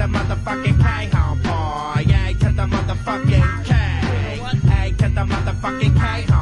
the motherfucking K home boy. A to the motherfucking K. A to the motherfucking K